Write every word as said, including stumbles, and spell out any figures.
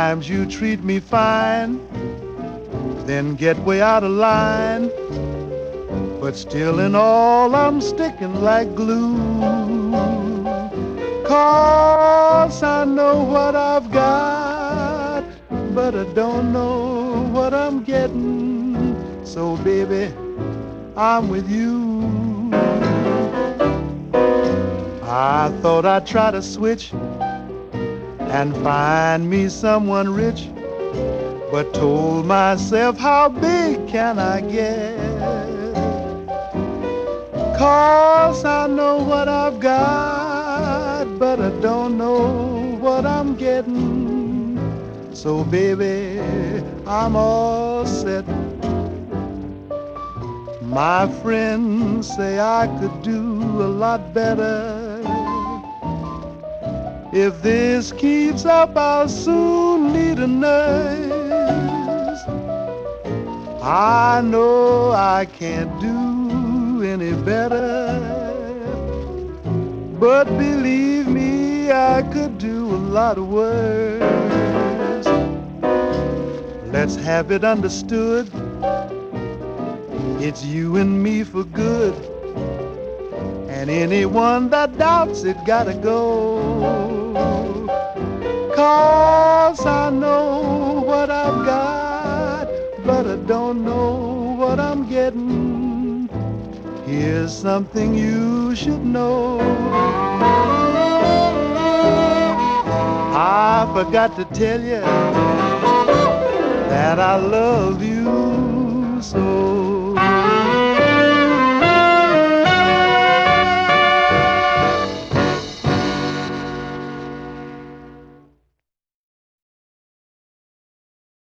Sometimes you treat me fine, then get way out of line. But still in all I'm sticking like glue. 'Cause I know what I've got, but I don't know what I'm getting. So baby, I'm with you. I thought I'd try to switch and find me someone rich, but told myself, how big can I get? 'Cause I know what I've got, but I don't know what I'm getting. So baby, I'm all set. My friends say I could do a lot better. If this keeps up, I'll soon need a nurse. I know I can't do any better, but believe me, I could do a lot worse. Let's have it understood, it's you and me for good, and anyone that doubts it gotta go. 'Cause I know what I've got, but I don't know what I'm getting. Here's something you should know. I forgot to tell you that I love you so.